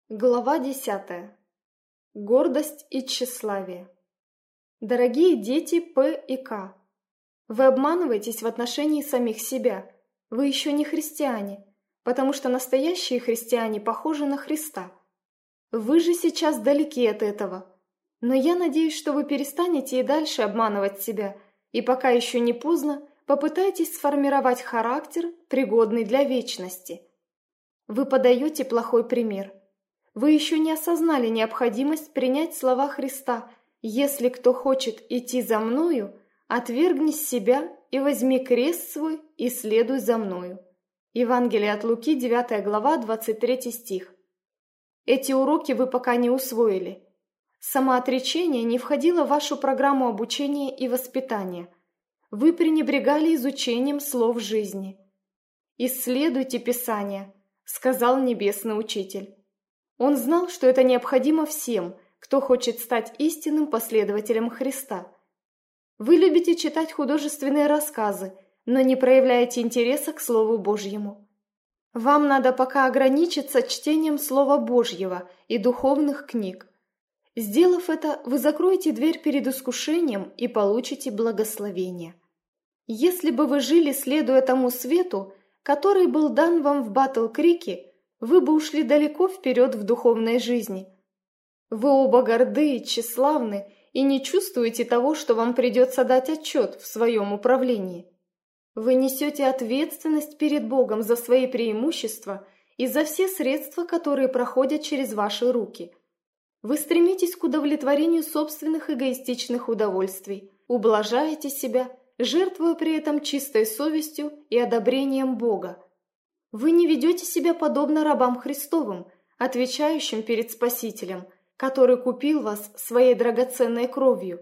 Глава 10. Гордость и тщеславие. Дорогие дети П и К, вы обманываетесь в отношении самих себя. Вы еще не христиане, потому что настоящие христиане похожи на Христа. Вы же сейчас далеки от этого. Но я надеюсь, что вы перестанете и дальше обманывать себя, и пока еще не поздно, попытайтесь сформировать характер, пригодный для вечности. Вы подаете плохой пример. Вы еще не осознали необходимость принять слова Христа: «Если кто хочет идти за мною, отвергни себя и возьми крест свой и следуй за мною». Евангелие от Луки, 9 глава, 23 стих. Эти уроки вы пока не усвоили. Самоотречение не входило в вашу программу обучения и воспитания. Вы пренебрегали изучением слов жизни. «Исследуйте Писание», — сказал Небесный Учитель. Он знал, что это необходимо всем, кто хочет стать истинным последователем Христа. Вы любите читать художественные рассказы, но не проявляете интереса к Слову Божьему. Вам надо пока ограничиться чтением Слова Божьего и духовных книг. Сделав это, вы закроете дверь перед искушением и получите благословение. Если бы вы жили, следуя тому свету, который был дан вам в Батл-Крике, вы бы ушли далеко вперед в духовной жизни. Вы оба горды и тщеславны и не чувствуете того, что вам придется дать отчет в своем управлении. Вы несете ответственность перед Богом за свои преимущества и за все средства, которые проходят через ваши руки. Вы стремитесь к удовлетворению собственных эгоистичных удовольствий, ублажаете себя, жертвуя при этом чистой совестью и одобрением Бога. Вы не ведете себя подобно рабам Христовым, отвечающим перед Спасителем, который купил вас своей драгоценной кровью.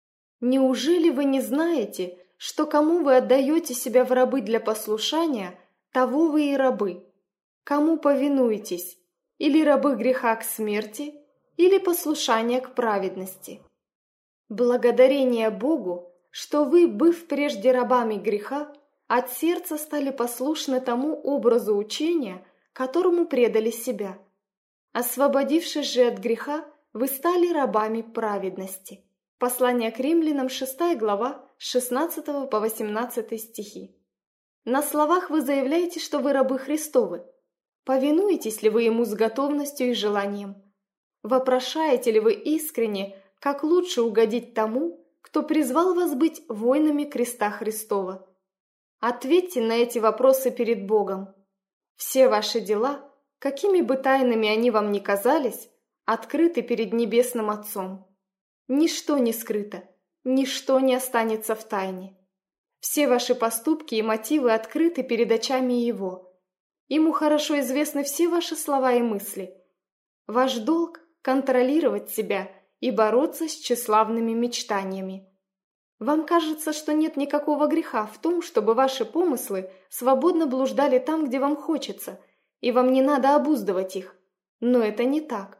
Неужели вы не знаете, что кому вы отдаете себя в рабы для послушания, того вы и рабы? Кому повинуетесь? Или рабы греха к смерти, или послушания к праведности? Благодарение Богу, что вы, быв прежде рабами греха, от сердца стали послушны тому образу учения, которому предали себя. Освободившись же от греха, вы стали рабами праведности. Послание к римлянам, 6 глава, с 16 по 18 стихи. На словах вы заявляете, что вы рабы Христовы. Повинуетесь ли вы Ему с готовностью и желанием? Вопрошаете ли вы искренне, как лучше угодить тому, кто призвал вас быть воинами креста Христова? Ответьте на эти вопросы перед Богом. Все ваши дела, какими бы тайными они вам ни казались, открыты перед Небесным Отцом. Ничто не скрыто, ничто не останется в тайне. Все ваши поступки и мотивы открыты перед очами Его. Ему хорошо известны все ваши слова и мысли. Ваш долг – контролировать себя и бороться с тщеславными мечтаниями. Вам кажется, что нет никакого греха в том, чтобы ваши помыслы свободно блуждали там, где вам хочется, и вам не надо обуздывать их. Но это не так.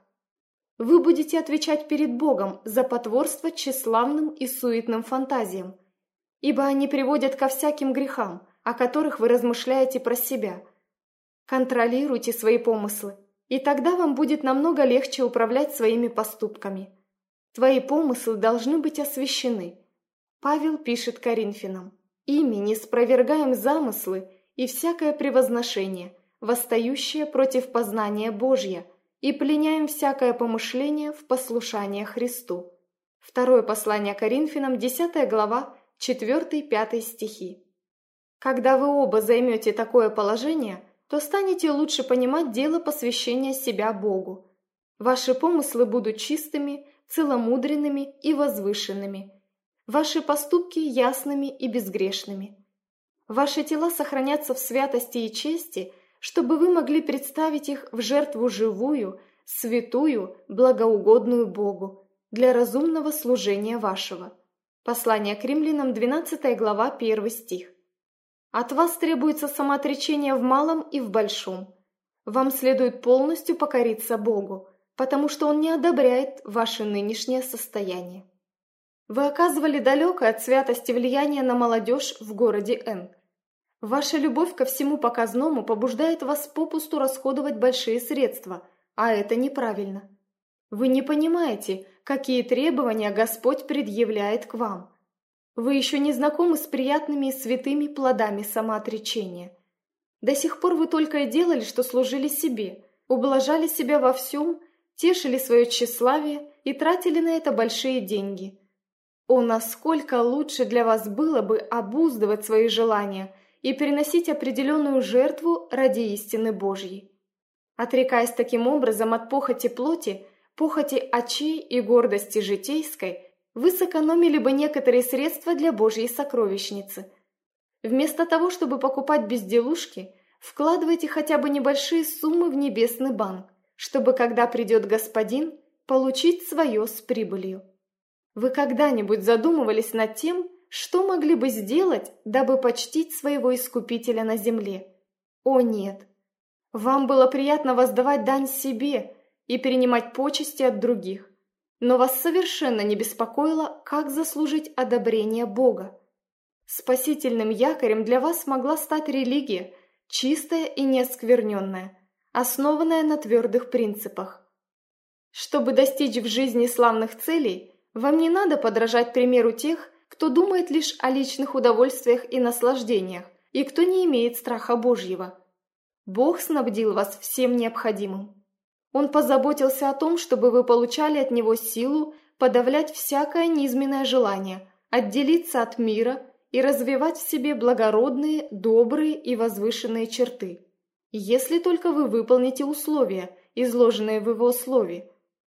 Вы будете отвечать перед Богом за потворство тщеславным и суетным фантазиям, ибо они приводят ко всяким грехам, о которых вы размышляете про себя. Контролируйте свои помыслы, и тогда вам будет намного легче управлять своими поступками. Твои помыслы должны быть освящены. Павел пишет Коринфянам: «Ими не спровергаем замыслы и всякое превозношение, восстающее против познания Божья, и пленяем всякое помышление в послушание Христу». Второе послание Коринфянам, 10 глава, 4-5 стихи. Когда вы оба займете такое положение, то станете лучше понимать дело посвящения себя Богу. Ваши помыслы будут чистыми, целомудренными и возвышенными. Ваши поступки ясными и безгрешными. Ваши тела сохранятся в святости и чести, чтобы вы могли представить их в жертву живую, святую, благоугодную Богу, для разумного служения вашего. Послание к римлянам, 12 глава, 1 стих. От вас требуется самоотречение в малом и в большом. Вам следует полностью покориться Богу, потому что Он не одобряет ваше нынешнее состояние. Вы оказывали далекое от святости влияние на молодежь в городе Н. Ваша любовь ко всему показному побуждает вас попусту расходовать большие средства, а это неправильно. Вы не понимаете, какие требования Господь предъявляет к вам. Вы еще не знакомы с приятными и святыми плодами самоотречения. До сих пор вы только и делали, что служили себе, ублажали себя во всем, тешили свое тщеславие и тратили на это большие деньги. О, насколько лучше для вас было бы обуздывать свои желания и приносить определенную жертву ради истины Божьей. Отрекаясь таким образом от похоти плоти, похоти очей и гордости житейской, вы сэкономили бы некоторые средства для Божьей сокровищницы. Вместо того, чтобы покупать безделушки, вкладывайте хотя бы небольшие суммы в небесный банк, чтобы, когда придет Господин, получить свое с прибылью. Вы когда-нибудь задумывались над тем, что могли бы сделать, дабы почтить своего Искупителя на земле? О нет! Вам было приятно воздавать дань себе и принимать почести от других, но вас совершенно не беспокоило, как заслужить одобрение Бога. Спасительным якорем для вас могла стать религия, чистая и неоскверненная, основанная на твердых принципах. Чтобы достичь в жизни славных целей, вам не надо подражать примеру тех, кто думает лишь о личных удовольствиях и наслаждениях, и кто не имеет страха Божьего. Бог снабдил вас всем необходимым. Он позаботился о том, чтобы вы получали от Него силу подавлять всякое низменное желание, отделиться от мира и развивать в себе благородные, добрые и возвышенные черты, если только вы выполните условия, изложенные в Его Слове.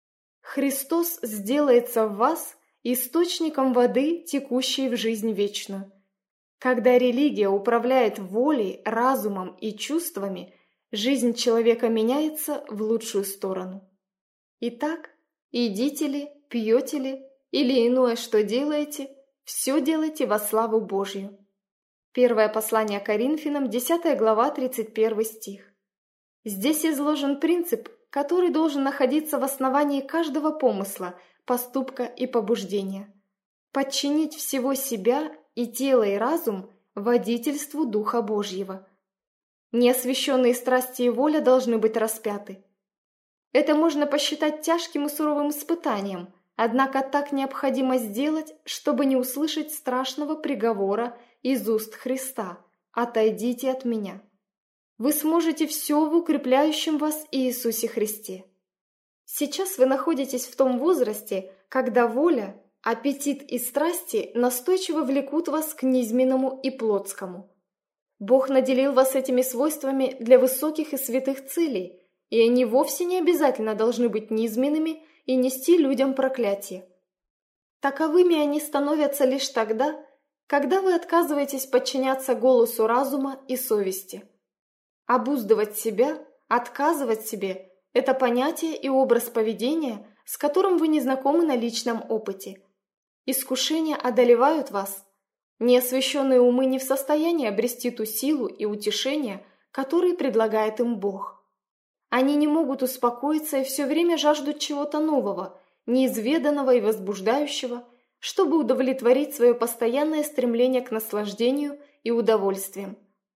Христос сделается в вас источником воды, текущей в жизнь вечную. Когда религия управляет волей, разумом и чувствами, жизнь человека меняется в лучшую сторону. Итак, едите ли, пьете ли, или иное, что делаете, все делайте во славу Божью. Первое послание Коринфянам, 10 глава, 31 стих. Здесь изложен принцип, который должен находиться в основании каждого помысла, поступка и побуждения. Подчинить всего себя и тело и разум водительству Духа Божьего. Неосвященные страсти и воля должны быть распяты. Это можно посчитать тяжким и суровым испытанием, однако так необходимо сделать, чтобы не услышать страшного приговора из уст Христа: «Отойдите от меня». Вы сможете все в укрепляющем вас Иисусе Христе. Сейчас вы находитесь в том возрасте, когда воля, аппетит и страсти настойчиво влекут вас к низменному и плотскому. Бог наделил вас этими свойствами для высоких и святых целей, и они вовсе не обязательно должны быть низменными и нести людям проклятие. Таковыми они становятся лишь тогда, когда вы отказываетесь подчиняться голосу разума и совести. Обуздывать себя, отказывать себе – это понятие и образ поведения, с которым вы не знакомы на личном опыте. Искушения одолевают вас. Неосвященные умы не в состоянии обрести ту силу и утешение, которые предлагает им Бог. Они не могут успокоиться и все время жаждут чего-то нового, неизведанного и возбуждающего, чтобы удовлетворить свое постоянное стремление к наслаждению и удовольствиям.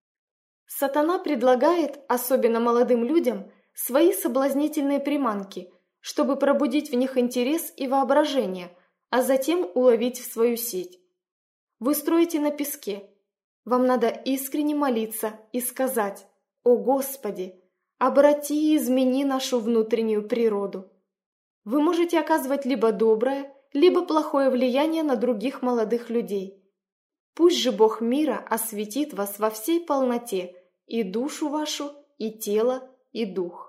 Сатана предлагает, особенно молодым людям, свои соблазнительные приманки, чтобы пробудить в них интерес и воображение, а затем уловить в свою сеть. Вы строите на песке. Вам надо искренне молиться и сказать: «О Господи, обрати и измени нашу внутреннюю природу». Вы можете оказывать либо доброе, либо плохое влияние на других молодых людей. Пусть же Бог мира осветит вас во всей полноте, и душу вашу, и тело, и дух.